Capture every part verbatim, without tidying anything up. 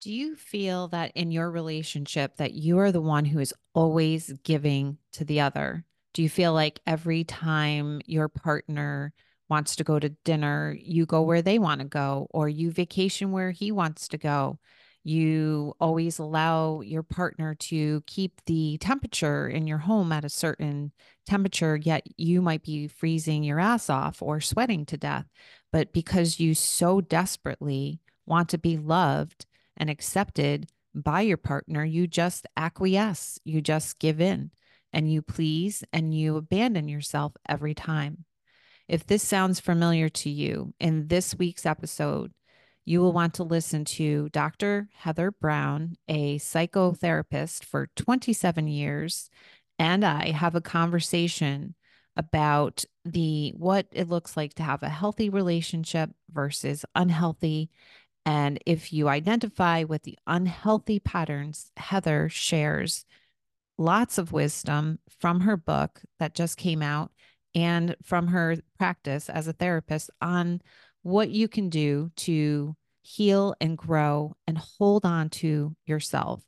Do you feel that in your relationship that you are the one who is always giving to the other? Do you feel like every time your partner wants to go to dinner, you go where they want to go, or you vacation where he wants to go? You always allow your partner to keep the temperature in your home at a certain temperature, yet you might be freezing your ass off or sweating to death. But because you so desperately want to be loved and accepted by your partner, you just acquiesce, you just give in, and you please and you abandon yourself every time. If this sounds familiar to you, in this week's episode, you will want to listen to Doctor Heather Brown, a psychotherapist for twenty-seven years, and I have a conversation about the what it looks like to have a healthy relationship versus unhealthy, and if you identify with the unhealthy patterns, Heather shares lots of wisdom from her book that just came out and from her practice as a therapist on what you can do to heal and grow and hold on to yourself.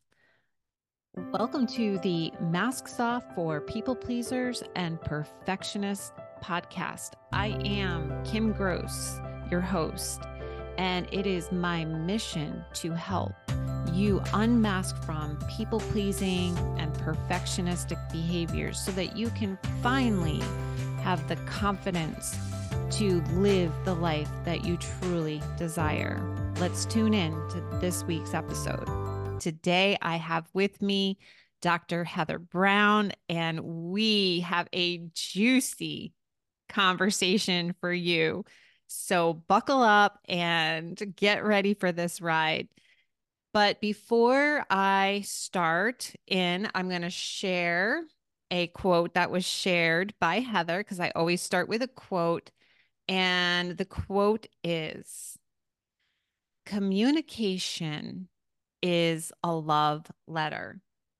Welcome to the Masks Off for People Pleasers and Perfectionists podcast. I am Kim Gross, your host, and it is my mission to help you unmask from people pleasing and perfectionistic behaviors so that you can finally have the confidence to live the life that you truly desire. Let's tune in to this week's episode. Today, I have with me Doctor Heather Brown, and we have a juicy conversation for you. So buckle up and get ready for this ride. But before I start in, I'm going to share a quote that was shared by Heather because I always start with a quote. And the quote is, communication is a love letter.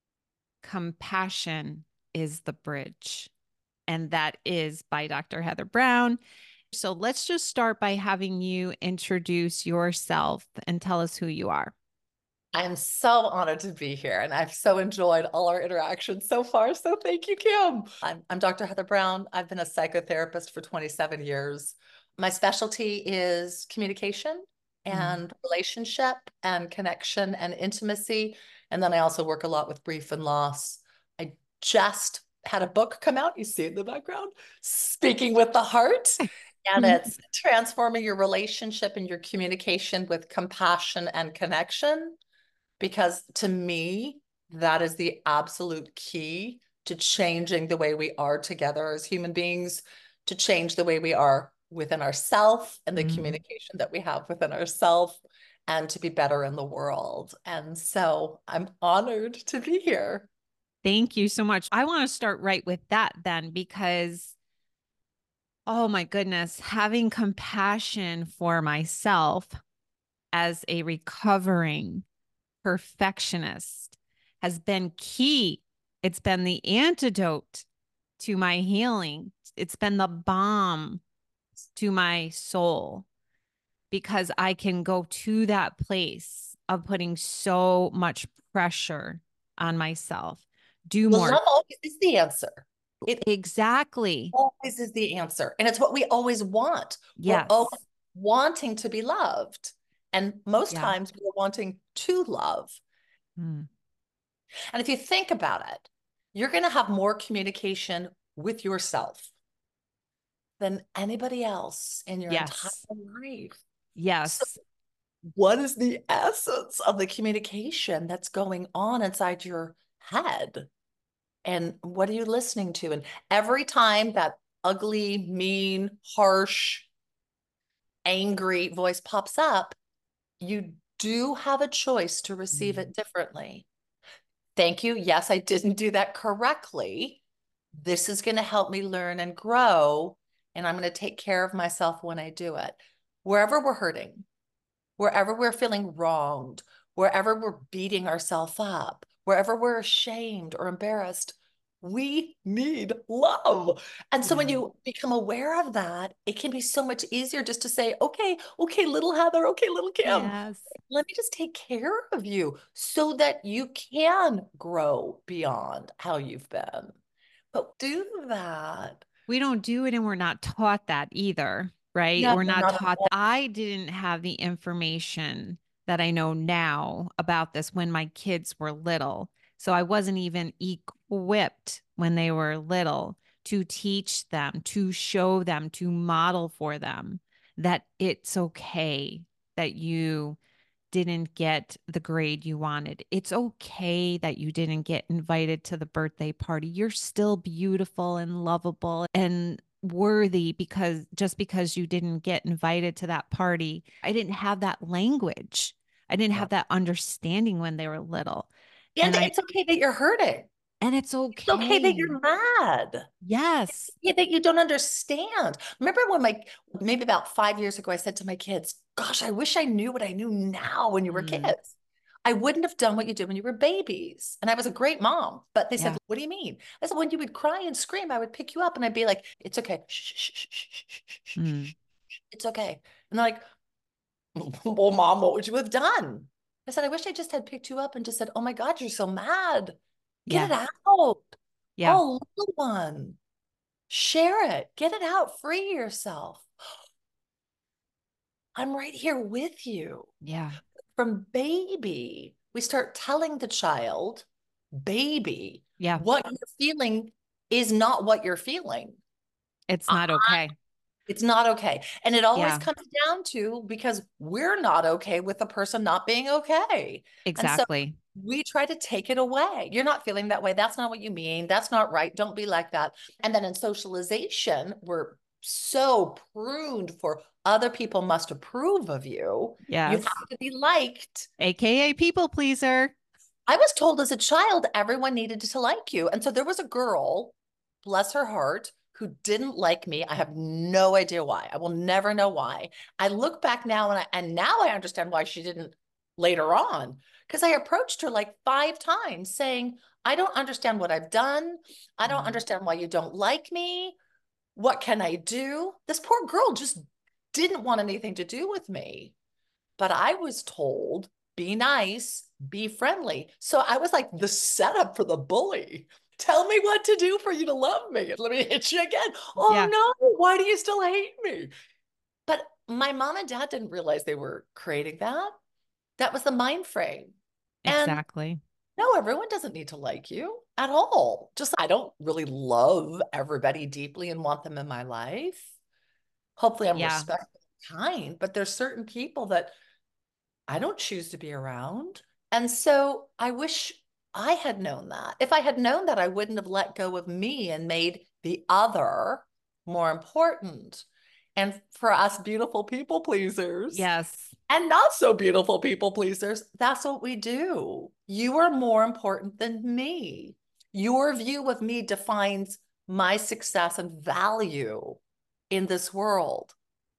Compassion is the bridge. And that is by Doctor Heather Brown. So let's just start by having you introduce yourself and tell us who you are. I'm so honored to be here, and I've so enjoyed all our interactions so far. So thank you, Kim. I'm, I'm Doctor Heather Brown. I've been a psychotherapist for twenty-seven years. My specialty is communication and Mm. relationship and connection and intimacy. And then I also work a lot with grief and loss. I just had a book come out. You see it in the background, Speaking with the Heart. And it's transforming your relationship and your communication with compassion and connection. Because to me, that is the absolute key to changing the way we are together as human beings, to change the way we are within ourselves and the Mm. communication that we have within ourselves, and to be better in the world. And so I'm honored to be here. Thank you so much. I want to start right with that then, because, oh my goodness, having compassion for myself as a recovering perfectionist has been key. It's been the antidote to my healing. It's been the balm to my soul because I can go to that place of putting so much pressure on myself. Do Well, more. love always is the answer. It Exactly. always is the answer. And it's what we always want. We're always Yes. wanting to be loved. And most Yeah. times we're wanting to love. Mm. And if you think about it, you're going to have more communication with yourself than anybody else in your entire Yes. life. So, Yes. what is the essence of the communication that's going on inside your head? And what are you listening to? And every time that ugly, mean, harsh, angry voice pops up, you do have a choice to receive Mm. it differently. Thank you. Yes, I didn't do that correctly. This is going to help me learn and grow, and I'm going to take care of myself when I do it. Wherever we're hurting, wherever we're feeling wronged, wherever we're beating ourselves up, wherever we're ashamed or embarrassed, We need love. And so when Yeah. you become aware of that, it can be so much easier just to say, okay, okay, little Heather, okay, little Kim, Yes. let me just take care of you so that you can grow beyond how you've been. But do that. We don't do it and we're not taught that either, right? No, We're not not at taught. all. I didn't have the information that I know now about this when my kids were little. So I wasn't even equipped when they were little to teach them, to show them, to model for them that it's okay that you didn't get the grade you wanted. It's okay that you didn't get invited to the birthday party. You're still beautiful and lovable and worthy because just because you didn't get invited to that party. I didn't have that language. I didn't Yeah. have that understanding when they were little. And And I it's okay that you're hurting. and it's It's okay that okay. you're mad. Yes. Yeah, that you don't understand. Remember when my maybe about five years ago, I said to my kids, gosh, I wish I knew what I knew now when you were Mm, kids. I wouldn't have done what you did when you were babies. And I was a great mom. But they said, yeah. what do you mean? I said, when you would cry and scream, I would pick you up and I'd be like, it's okay. Shh, shh, shh, shh, shh, shh, shh, shh, shh. Mm, It's okay. And they're like, well, mom, what would you have done? I said, I wish I just had picked you up and just said, oh my God, you're so mad. Get yeah. it out. Yeah. Oh, little one. Share it. Get it out. Free yourself. I'm right here with you. Yeah. From baby, we start telling the child, baby, Yeah. what you're feeling is not what you're feeling. It's Uh, not okay. It's not okay. And it always Yeah. comes down to because we're not okay with the person not being okay. And so Exactly. we try to take it away. You're not feeling that way. That's not what you mean. That's not right. Don't be like that. And then in socialization, we're so pruned for other people must approve of you. You Yes. have to be liked. A K A people pleaser. I was told as a child everyone needed to like you. And so there was a girl, bless her heart, who didn't like me. I have no idea why. I will never know why. I look back now and I, and now I understand why she didn't later on because I approached her like five times saying, I don't understand what I've done. I don't Mm. understand why you don't like me. What can I do? This poor girl just didn't want anything to do with me. But I was told, be nice, be friendly. So I was like the setup for the bully. Tell me what to do for you to love me. Let me hit you again. Oh Yeah, no, why do you still hate me? But my mom and dad didn't realize they were creating that. That was the mind frame. And exactly. no, everyone doesn't need to like you at all. Just I don't really love everybody deeply and want them in my life. Hopefully I'm Yeah. respectful and kind, but there's certain people that I don't choose to be around. And so I wish I had known that. If I had known that, I wouldn't have let go of me and made the other more important. And for us beautiful people pleasers Yes. and not so beautiful people pleasers, that's what we do. You are more important than me. Your view of me defines my success and value in this world.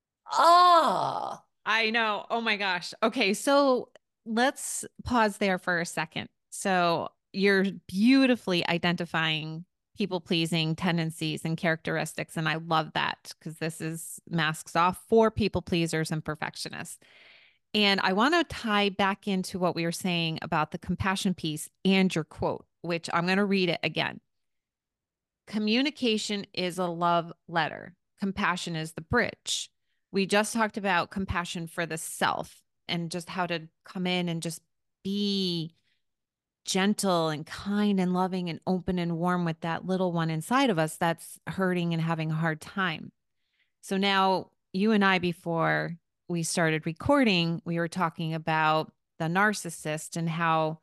Ah, I know. Oh my gosh. Okay, so let's pause there for a second. So you're beautifully identifying people pleasing tendencies and characteristics. And I love that because this is masks off for people pleasers and perfectionists. And I want to tie back into what we were saying about the compassion piece and your quote, which I'm going to read it again. Communication is a love letter. Compassion is the bridge. We just talked about compassion for the self and just how to come in and just be gentle and kind and loving and open and warm with that little one inside of us that's hurting and having a hard time. So now you and I, before we started recording, we were talking about the narcissist and how,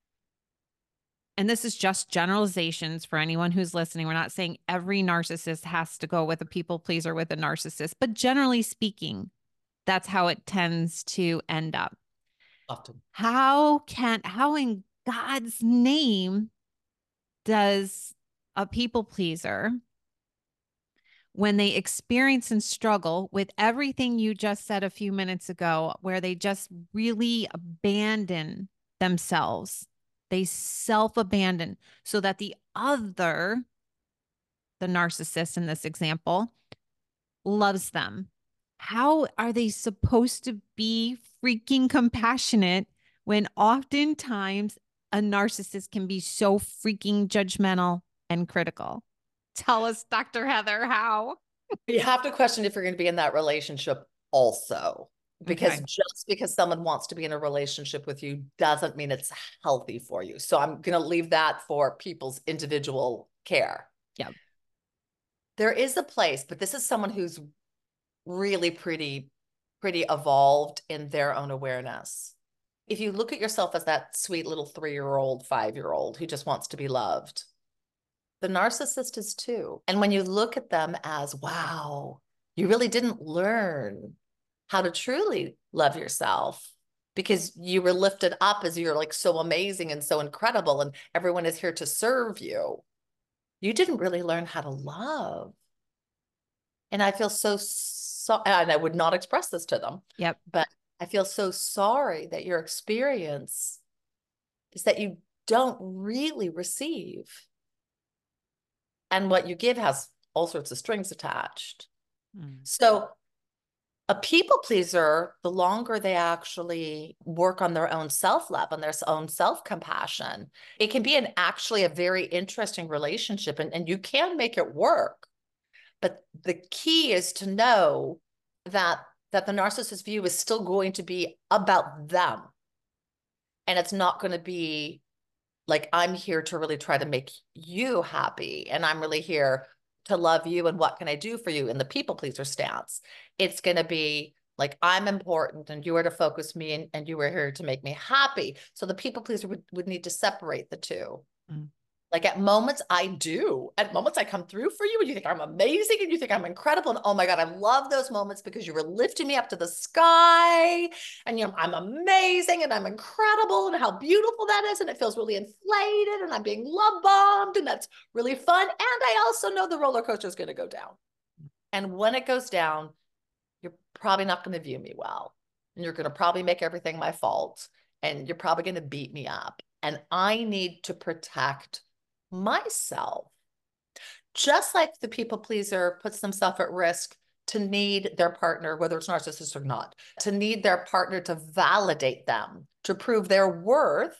and this is just generalizations for anyone who's listening. We're not saying every narcissist has to go with a people pleaser with a narcissist, but generally speaking, that's how it tends to end up. often. How can, how in God's name does a people pleaser, when they experience and struggle with everything you just said a few minutes ago, where they just really abandon themselves They self-abandon so that the other, the narcissist in this example, loves them. How are they supposed to be freaking compassionate when oftentimes a narcissist can be so freaking judgmental and critical? Tell us, Doctor Heather, how? You have to question if you're going to be in that relationship also. Because Okay. just because someone wants to be in a relationship with you doesn't mean it's healthy for you. So I'm going to leave that for people's individual care. Yeah. There is a place, but this is someone who's really pretty, pretty evolved in their own awareness. If you look at yourself as that sweet little three-year-old, five-year-old who just wants to be loved, the narcissist is too. And when you look at them as, wow, you really didn't learn how to truly love yourself because you were lifted up as you're like so amazing and so incredible and everyone is here to serve you. You didn't really learn how to love. And I feel so, so, and I would not express this to them. Yep. But I feel so sorry that your experience is that you don't really receive. And what you give has all sorts of strings attached. Mm. So a people pleaser, the longer they actually work on their own self-love and their own self-compassion, it can be an actually a very interesting relationship and, and you can make it work. But the key is to know that, that the narcissist view is still going to be about them. And it's not going to be like, I'm here to really try to make you happy. And I'm really here to love you. And what can I do for you in the people pleaser stance? It's going to be like, I'm important and you are to focus me and, and you are here to make me happy. So the people pleaser would, would need to separate the two. Mm. Like at moments I do, at moments I come through for you and you think I'm amazing and you think I'm incredible. And oh my God, I love those moments because you were lifting me up to the sky and you know, I'm amazing and I'm incredible and how beautiful that is. And it feels really inflated and I'm being love bombed and that's really fun. And I also know the roller coaster is going to go down. And when it goes down, you're probably not going to view me well. And you're going to probably make everything my fault. And you're probably going to beat me up. And I need to protect myself. Just like the people pleaser puts themselves at risk to need their partner, whether it's narcissist or not, to need their partner to validate them, to prove their worth.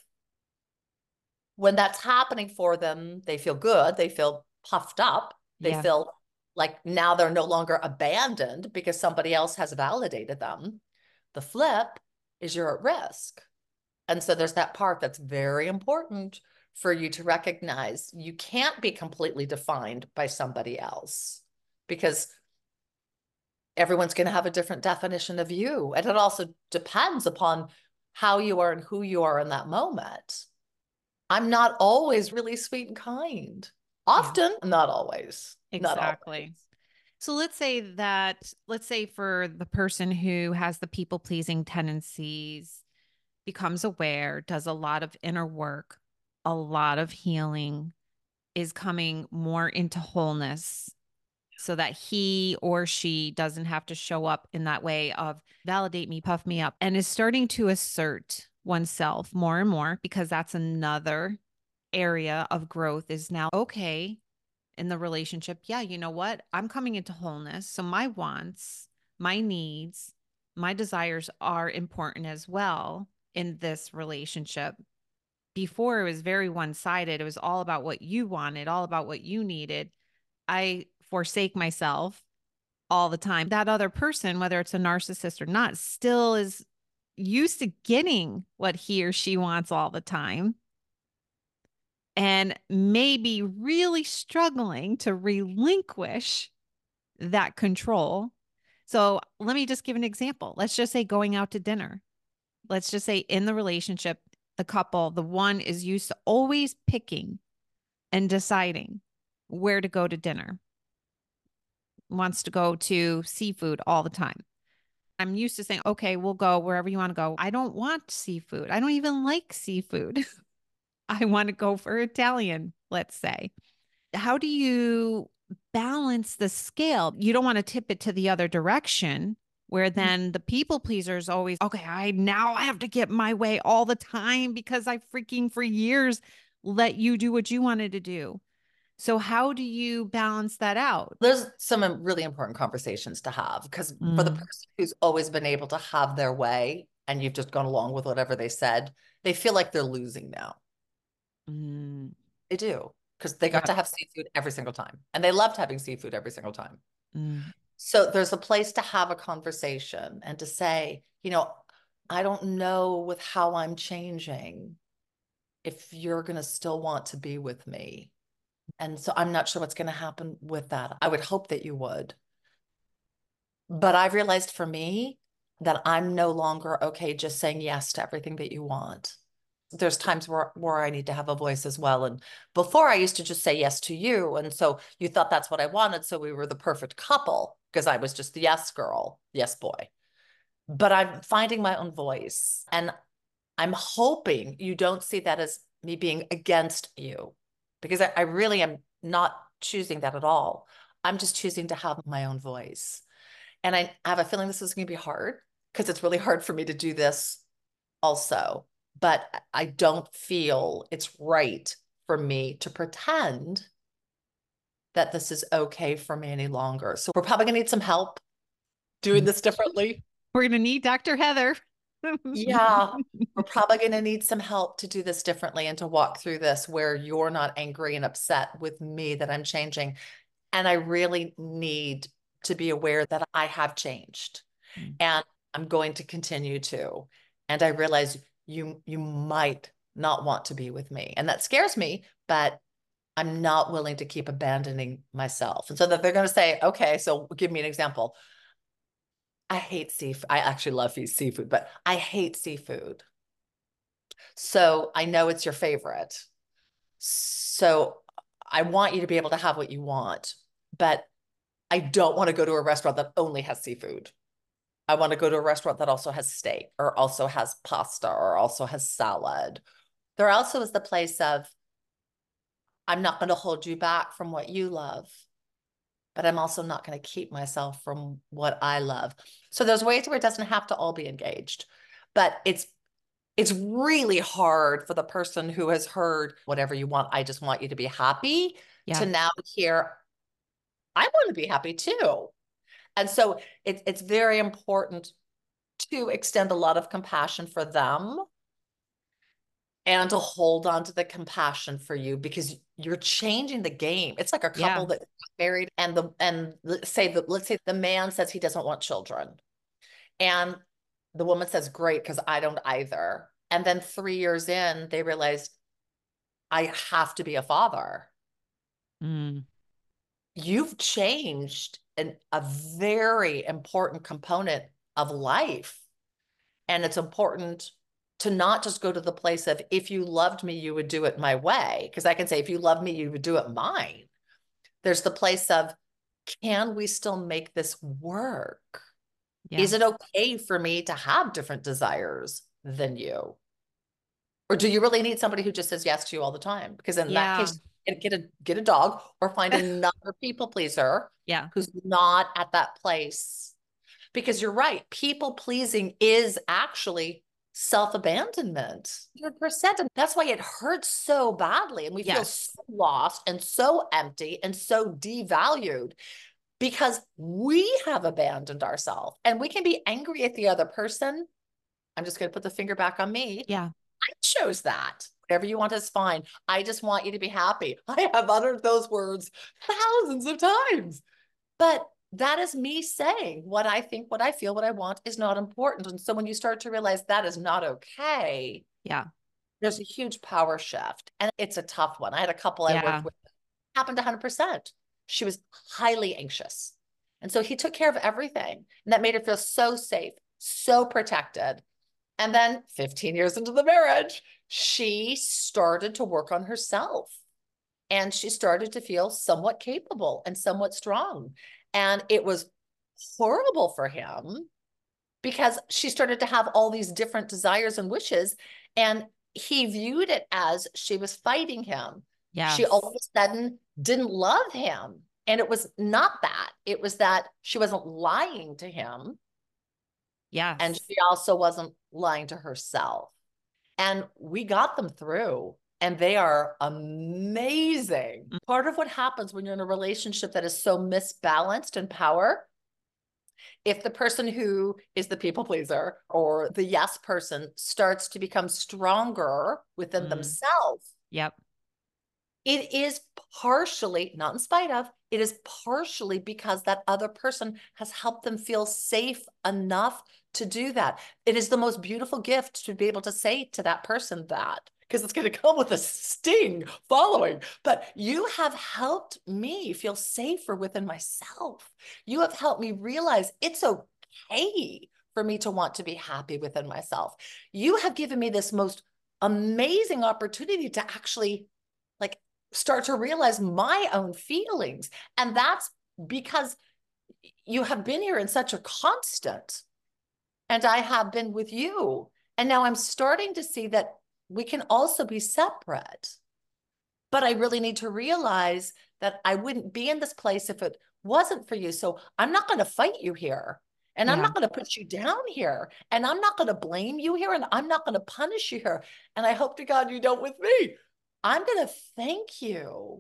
When that's happening for them, they feel good. They feel puffed up. They yeah. feel like now they're no longer abandoned because somebody else has validated them. The flip is you're at risk. And so there's that part that's very important for you to recognize. You can't be completely defined by somebody else because everyone's going to have a different definition of you. And it also depends upon how you are and who you are in that moment. I'm not always really sweet and kind. Often, yeah. not always. Exactly. Not always. So let's say that, let's say for the person who has the people-pleasing tendencies, becomes aware, does a lot of inner work, a lot of healing, is coming more into wholeness so that he or she doesn't have to show up in that way of validate me, puff me up, and is starting to assert oneself more and more, because that's another area of growth is now, okay, in the relationship, yeah, you know what? I'm coming into wholeness. So my wants, my needs, my desires are important as well in this relationship. Before, it was very one-sided. It was all about what you wanted, all about what you needed. I forsake myself all the time. That other person, whether it's a narcissist or not, still is used to getting what he or she wants all the time and maybe really struggling to relinquish that control. So let me just give an example. Let's just say going out to dinner. Let's just say in the relationship, the couple, the one is used to always picking and deciding where to go to dinner, wants to go to seafood all the time. I'm used to saying, okay, we'll go wherever you want to go. I don't want seafood. I don't even like seafood. I want to go for Italian, let's say. How do you balance the scale? You don't want to tip it to the other direction Where then the people pleaser is always, okay, I now I have to get my way all the time because I freaking for years let you do what you wanted to do. So how do you balance that out? There's some um, really important conversations to have, because for the Mm, person who's always been able to have their way and you've just gone along with whatever they said, they feel like they're losing now. mm, They do, because they got yep. to have seafood every single time and they loved having seafood every single time. Mm, So there's a place to have a conversation and to say, you know, I don't know with how I'm changing if you're going to still want to be with me. And so I'm not sure what's going to happen with that. I would hope that you would. But I've realized for me that I'm no longer okay just saying yes to everything that you want. There's times where, where I need to have a voice as well. And before I used to just say yes to you. And so you thought that's what I wanted. So we were the perfect couple because I was just the yes girl, yes boy. But I'm finding my own voice. And I'm hoping you don't see that as me being against you, because I, I really am not choosing that at all. I'm just choosing to have my own voice. And I have a feeling this is going to be hard, because it's really hard for me to do this also. But I don't feel it's right for me to pretend that this is okay for me any longer. So we're probably going to need some help doing mm. this differently. We're gonna need doctor Heather. Yeah, we're probably going to need some help to do this differently and to walk through this where you're not angry and upset with me that I'm changing. And I really need to be aware that I have changed Mm, and I'm going to continue to. And I realize you you might not want to be with me. And that scares me, but I'm not willing to keep abandoning myself. And so that they're going to say, okay, so give me an example. I hate seafood. I actually love seafood, but I hate seafood. So I know it's your favorite. So I want you to be able to have what you want, but I don't want to go to a restaurant that only has seafood. I want to go to a restaurant that also has steak or also has pasta or also has salad. There also is the place of, I'm not going to hold you back from what you love, but I'm also not going to keep myself from what I love. So there's ways where it doesn't have to all be engaged, but it's it's really hard for the person who has heard whatever you want, I just want you to be happy, to yeah. now hear, I want to be happy too. And so it, it's very important to extend a lot of compassion for them and to hold on to the compassion for you, because you're changing the game. It's like a couple Yeah. that got married and the and let's say that let's say the man says he doesn't want children. And the woman says, great, because I don't either. And then three years in, they realized, I have to be a father. Mm, You've changed an, a very important component of life. And it's important to not just go to the place of, if you loved me, you would do it my way. Because I can say, if you love me, you would do it mine. There's the place of, can we still make this work? yeah. Is it okay for me to have different desires than you? Or do you really need somebody who just says yes to you all the time? Because in that Yeah. case, get a get a dog or find another people pleaser Yeah. who's not at that place. Because you're right, people pleasing is actually self-abandonment. one hundred percent. And that's why it hurts so badly. And we feel so Yes. lost and so empty and so devalued, because we have abandoned ourselves. And we can be angry at the other person. I'm just going to put the finger back on me. Yeah. I chose that. Whatever you want is fine. I just want you to be happy. I have uttered those words thousands of times. But that is me saying what I think, what I feel, what I want is not important. And so when you start to realize that is not okay, Yeah. there's a huge power shift. And it's a tough one. I had a couple I worked Yeah. with, happened one hundred percent. She was highly anxious. And so he took care of everything. And that made her feel so safe, so protected. And then fifteen years into the marriage, she started to work on herself and she started to feel somewhat capable and somewhat strong. And it was horrible for him, because she started to have all these different desires and wishes. And he viewed it as she was fighting him. She all of Yes. a sudden didn't love him. And it was not that. It was that she wasn't lying to him. And Yes. she also wasn't lying to herself. And we got them through, and they are amazing. Mm. Part of what happens when you're in a relationship that is so misbalanced in power, if the person who is the people pleaser or the yes person starts to become stronger within Mm. themselves, Yep. it is partially, not in spite of, it is partially because that other person has helped them feel safe enough to do that. It is the most beautiful gift to be able to say to that person that, because it's going to come with a sting following. But you have helped me feel safer within myself. You have helped me realize it's okay for me to want to be happy within myself. You have given me this most amazing opportunity to actually like start to realize my own feelings. And that's because you have been here in such a constant, and I have been with you. And now I'm starting to see that we can also be separate. But I really need to realize that I wouldn't be in this place if it wasn't for you. So I'm not going to fight you here. And I'm Yeah. not going to put you down here. And I'm not going to blame you here. And I'm not going to punish you here. And I hope to God you don't with me. I'm going to thank you.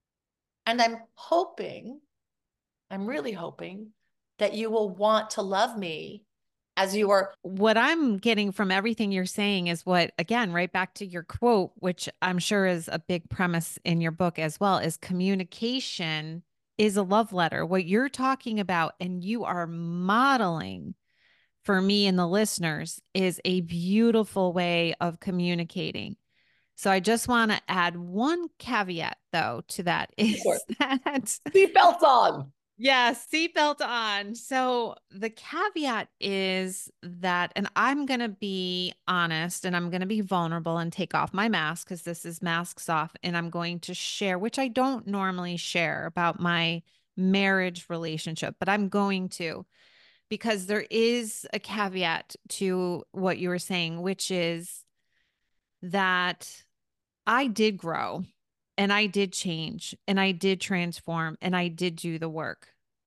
And I'm hoping, I'm really hoping that you will want to love me as you are. What I'm getting from everything you're saying is what, again, right back to your quote, which I'm sure is a big premise in your book as well, is communication is a love letter. What you're talking about and you are modeling for me and the listeners is a beautiful way of communicating. So I just want to add one caveat though to that is that Seatbelts on. yeah, seatbelt on. So the caveat is that, and I'm going to be honest and I'm going to be vulnerable and take off my mask because this is masks off. And I'm going to share, which I don't normally share about my marriage relationship, but I'm going to because there is a caveat to what you were saying, which is that I did grow and I did change and I did transform and I did do the work.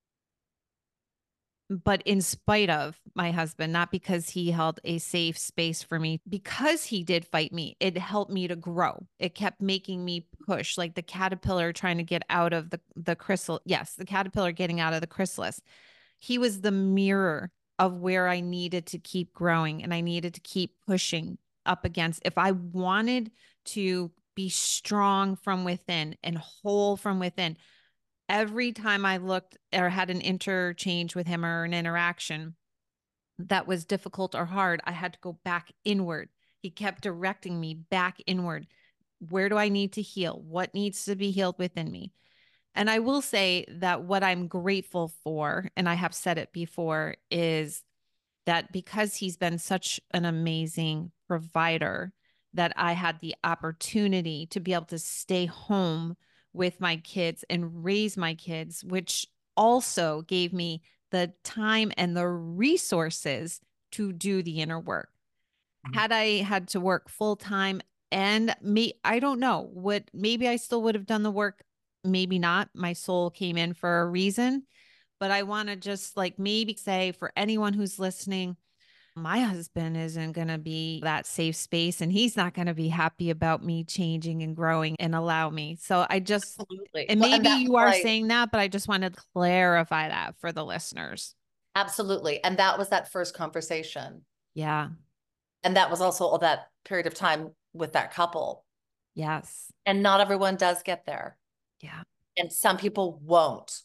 But in spite of my husband, not because he held a safe space for me, because he did fight me, it helped me to grow. It kept making me push like the caterpillar trying to get out of the, the chrysalis. Yes, the caterpillar getting out of the chrysalis. He was the mirror of where I needed to keep growing and I needed to keep pushing up against. If I wanted to be strong from within and whole from within, every time I looked or had an interchange with him or an interaction that was difficult or hard, I had to go back inward. He kept directing me back inward. Where do I need to heal? What needs to be healed within me? And I will say that what I'm grateful for, and I have said it before, is that because he's been such an amazing provider, that I had the opportunity to be able to stay home with my kids and raise my kids, which also gave me the time and the resources to do the inner work. Had I had to work full time and me, I don't know what, maybe I still would have done the work. Maybe not. My soul came in for a reason, but I want to just like maybe say for anyone who's listening, my husband isn't going to be that safe space and he's not going to be happy about me changing and growing and allow me. So I just, Absolutely. and Well, and maybe that's you are why, saying that, but I just wanted to clarify that for the listeners. absolutely. And that was that first conversation. Yeah. And that was also all that period of time with that couple. Yes. And not everyone does get there. Yeah. And some people won't.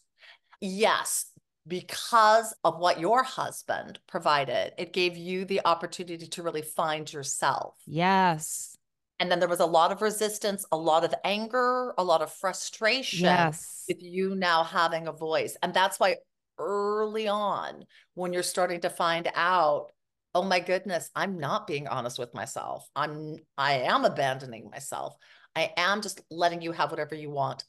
Yes, because of what your husband provided, it gave you the opportunity to really find yourself. Yes. And then there was a lot of resistance, a lot of anger, a lot of frustration Yes. with you now having a voice. And that's why early on, when you're starting to find out, oh my goodness, I'm not being honest with myself. I'm, I am abandoning myself. I am just letting you have whatever you want.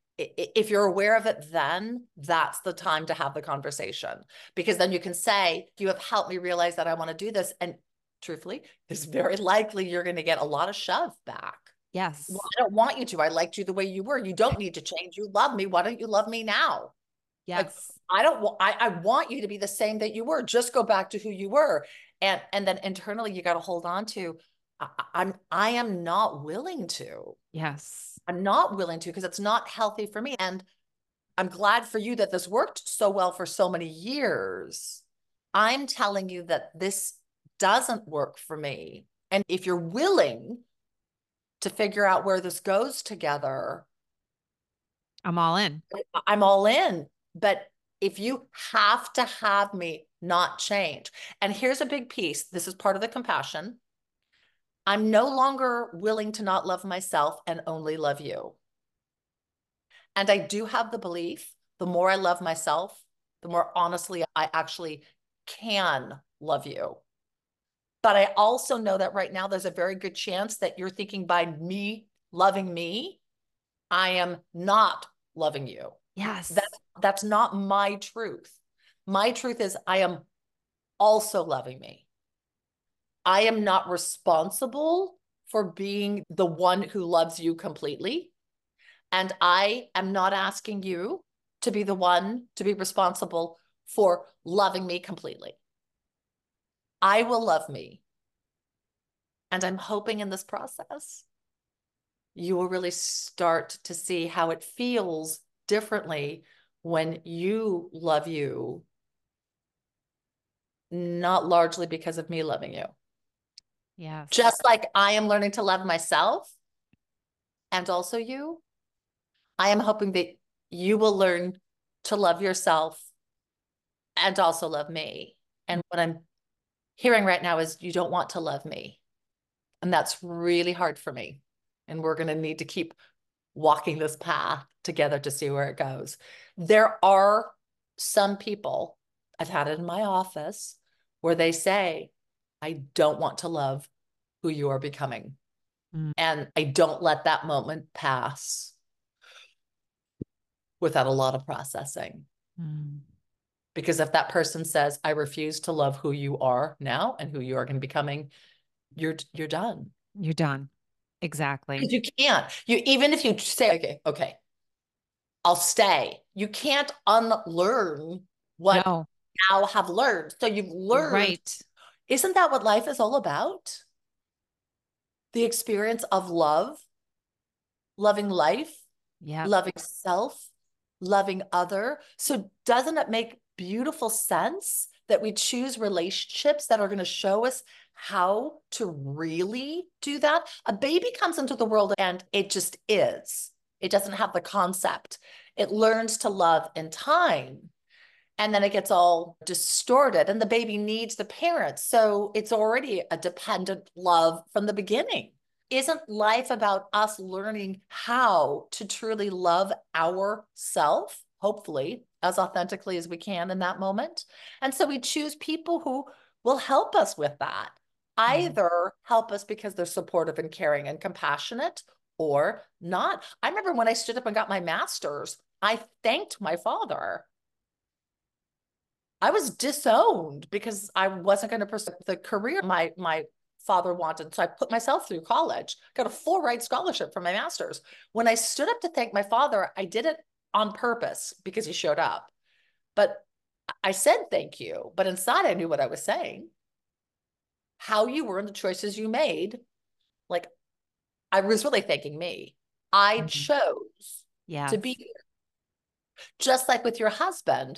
If you're aware of it, then that's the time to have the conversation, because then you can say, you have helped me realize that I want to do this. And truthfully, it's very likely you're going to get a lot of shove back. Yes. Well, I don't want you to. I liked you the way you were. You don't need to change. You love me. Why don't you love me now? Like, Yes. I don't want, I, I want you to be the same that you were. Just go back to who you were. And, and then internally you got to hold on to, I, I'm, I am not willing to, Yes. I'm not willing to, because it's not healthy for me. And I'm glad for you that this worked so well for so many years. I'm telling you that this doesn't work for me. And if you're willing to figure out where this goes together, I'm all in. I'm all in. But if you have to have me not change, and here's a big piece, this is part of the compassion. I'm no longer willing to not love myself and only love you. And I do have the belief, the more I love myself, the more honestly I actually can love you. But I also know that right now there's a very good chance that you're thinking by me loving me, I am not loving you. Yes. That's, that's not my truth. My truth is I am also loving me. I am not responsible for being the one who loves you completely. And I am not asking you to be the one to be responsible for loving me completely. I will love me. And I'm hoping in this process, you will really start to see how it feels differently when you love you, not largely because of me loving you. Yes. Just like I am learning to love myself and also you, I am hoping that you will learn to love yourself and also love me. And what I'm hearing right now is you don't want to love me. And that's really hard for me. And we're going to need to keep walking this path together to see where it goes. There are some people, I've had it in my office, where they say, I don't want to love who you are becoming. Mm. And I don't let that moment pass without a lot of processing. Mm. Because if that person says, I refuse to love who you are now and who you are going to be becoming, you're you're done. You're done. Exactly. You can't. You even if you say, okay, okay, I'll stay. You can't unlearn what No. now have learned. So you've learned. Right. Isn't that what life is all about? The experience of love, loving life, Yep. loving self, loving other. So doesn't it make beautiful sense that we choose relationships that are going to show us how to really do that? A baby comes into the world and it just is. It doesn't have the concept. It learns to love in time. And then it gets all distorted, and the baby needs the parents. So it's already a dependent love from the beginning. Isn't life about us learning how to truly love ourself, hopefully, as authentically as we can in that moment? And so we choose people who will help us with that. Either help us because they're supportive and caring and compassionate, or not. I remember when I stood up and got my master's, I thanked my father. I was disowned because I wasn't going to pursue the career my my father wanted. So I put myself through college, got a full ride scholarship for my master's. When I stood up to thank my father, I did it on purpose because he showed up. But I said thank you, but inside I knew what I was saying. How you were and the choices you made, like I was really thanking me. I Mhm. chose to Yes. be here. Just like with your husband,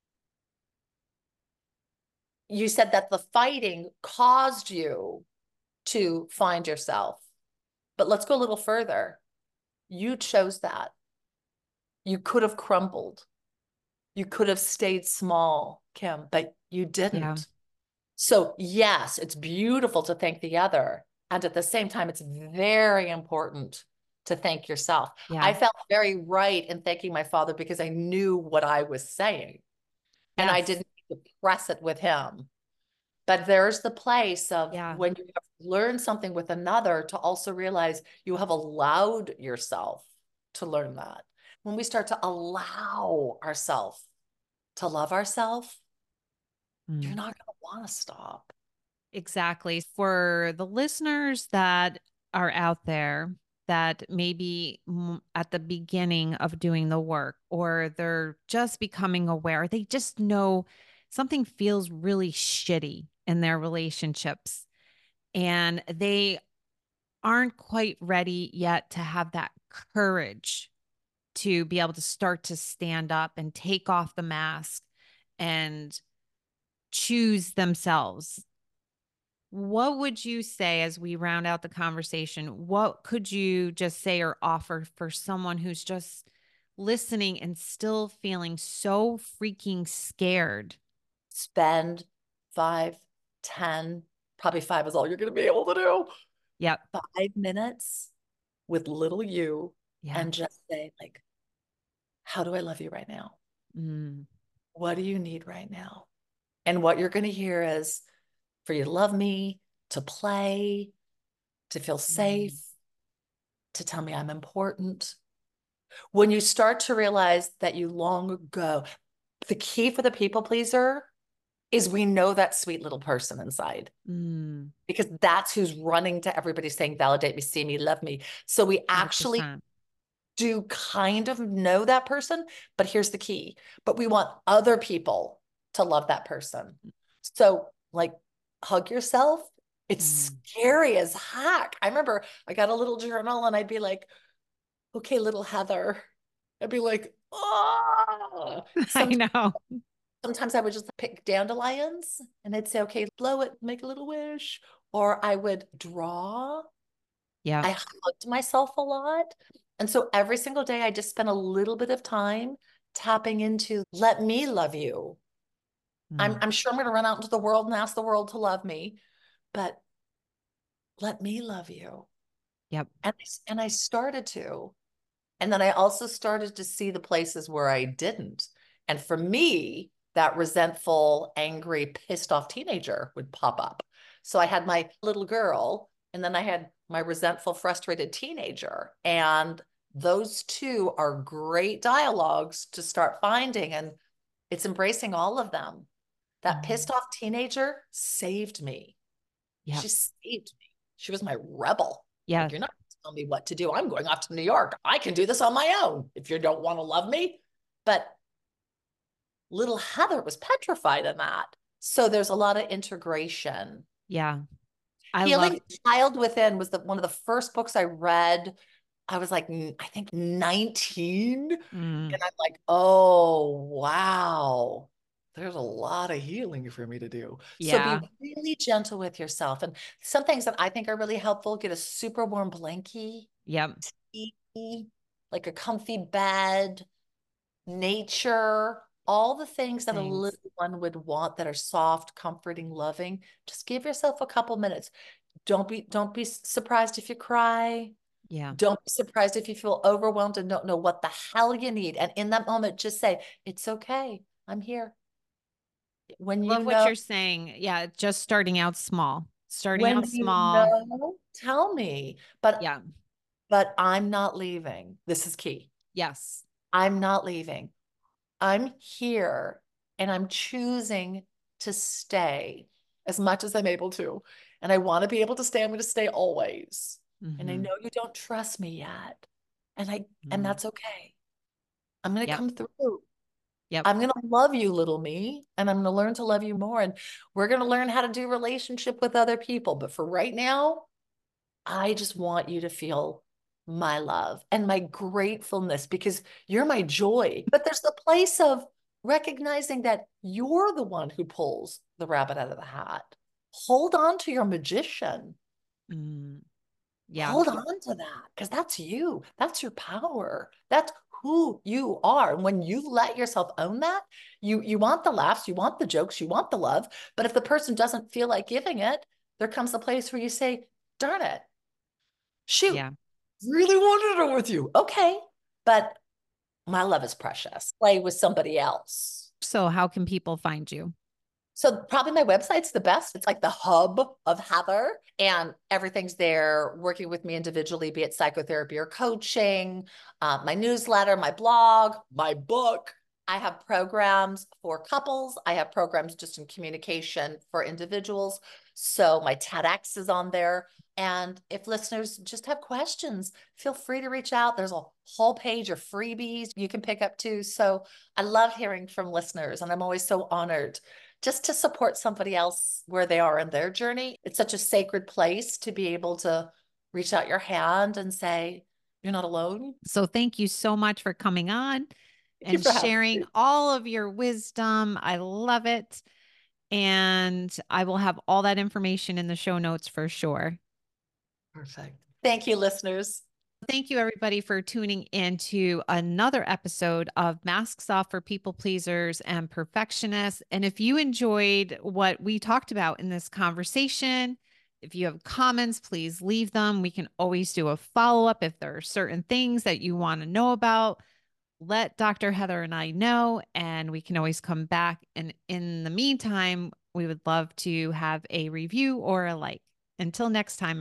you said that the fighting caused you to find yourself. But let's go a little further. You chose that. You could have crumbled. You could have stayed small, Kim, but you didn't. Yeah. So, yes, it's beautiful to thank the other. And at the same time, it's very important to thank yourself. Yeah. I felt very right in thanking my father because I knew what I was saying. And I Yes. didn't need to press it with him. But there's the place of Yeah. when you have learned something with another to also realize you have allowed yourself to learn that. When we start to allow ourselves to love ourselves, you're Mm. not going to want to stop. Exactly. For the listeners that are out there, that maybe mm, at the beginning of doing the work, or they're just becoming aware, they just know something feels really shitty in their relationships and they aren't quite ready yet to have that courage to be able to start to stand up and take off the mask and choose themselves. What would you say as we round out the conversation? What could you just say or offer for someone who's just listening and still feeling so freaking scared? Spend five, ten, probably five is all you're going to be able to do. Yep. Five minutes with little you Yeah. and just say, like, how do I love you right now? Mm. What do you need right now? And what you're going to hear is for you to love me, to play, to feel safe, Mm. to tell me I'm important. When you start to realize that you long ago, the key for the people pleaser is we know that sweet little person inside. Mm. Because that's who's running to everybody saying, validate me, see me, love me. So we actually one hundred percent. do kind of know that person, but here's the key. But we want other people to love that person. So, like, hug yourself. It's Mm. scary as heck. I remember I got a little journal and I'd be like, okay, little Heather. I'd be like, oh. I Some, know. sometimes I would just pick dandelions and I'd say, okay, blow it, make a little wish. Or I would draw. Yeah. I hugged myself a lot. And so every single day, I just spent a little bit of time tapping into, let me love you. I'm, Mm. I'm sure I'm going to run out into the world and ask the world to love me, but let me love you. Yep. And, and I started to. And then I also started to see the places where I didn't. And for me, that resentful, angry, pissed off teenager would pop up. So I had my little girl, and then I had my resentful, frustrated teenager. And those two are great dialogues to start finding. And it's embracing all of them. That Mm. pissed off teenager saved me. Yep. She saved me. She was my rebel. Yeah. Like, you're not going to tell me what to do. I'm going off to New York. I can do this on my own if you don't want to love me. But little Heather was petrified in that. So there's a lot of integration. Yeah. I love. Healing the Child Within was the, one of the first books I read. I was like, I think nineteen. Mm. And I'm like, oh, wow. There's a lot of healing for me to do. So be Yeah. really gentle with yourself. And some things that I think are really helpful, get a super warm blankie, Yep. tea, like a comfy bed, nature, all the things that a Things. little one would want that are soft, comforting, loving. Just give yourself a couple minutes. Don't be don't be surprised if you cry. Yeah. Don't be surprised if you feel overwhelmed and don't know what the hell you need. And in that moment, just say, it's okay. I'm here. When I you love what know, you're saying. Yeah. Just starting out small, starting when out you small. know, tell me. But Yeah. but I'm not leaving. This is key. Yes. I'm not leaving. I'm here and I'm choosing to stay as much as I'm able to. And I want to be able to stay. I'm going to stay always. And I Mm-hmm. know you don't trust me yet. And I and Mm. that's okay. I'm going to Yep. come through. Yep. I'm going to love you, little me, and I'm going to learn to love you more. And we're going to learn how to do relationship with other people. But for right now, I just want you to feel my love and my gratefulness because you're my joy. But there's the place of recognizing that you're the one who pulls the rabbit out of the hat. Hold on to your magician. Mm. Yeah. Hold on to that because that's you. That's your power. That's who you are. And when you let yourself own that, you you want the laughs, you want the jokes, you want the love. But if the person doesn't feel like giving it, there comes a place where you say, darn it, shoot, Yeah. really wanted it with you. Okay. But my love is precious. Play with somebody else. So how can people find you? So probably my website's the best. It's like the hub of Heather and everything's there working with me individually, be it psychotherapy or coaching, uh, my newsletter, my blog, my book. I have programs for couples. I have programs just in communication for individuals. So my TEDx is on there. And if listeners just have questions, feel free to reach out. There's a whole page of freebies you can pick up too. So I love hearing from listeners, and I'm always so honored just to support somebody else where they are in their journey. It's such a sacred place to be able to reach out your hand and say, you're not alone. So thank you so much for coming on Thank you and for having sharing me. all of your wisdom. I love it. And I will have all that information in the show notes for sure. Perfect. Thank you, listeners. Thank you, everybody, for tuning in to another episode of Masks Off for People Pleasers and Perfectionists. And if you enjoyed what we talked about in this conversation, if you have comments, please leave them. We can always do a follow up if there are certain things that you want to know about. Let Doctor Heather and I know, and we can always come back. And in the meantime, we would love to have a review or a like. Until next time.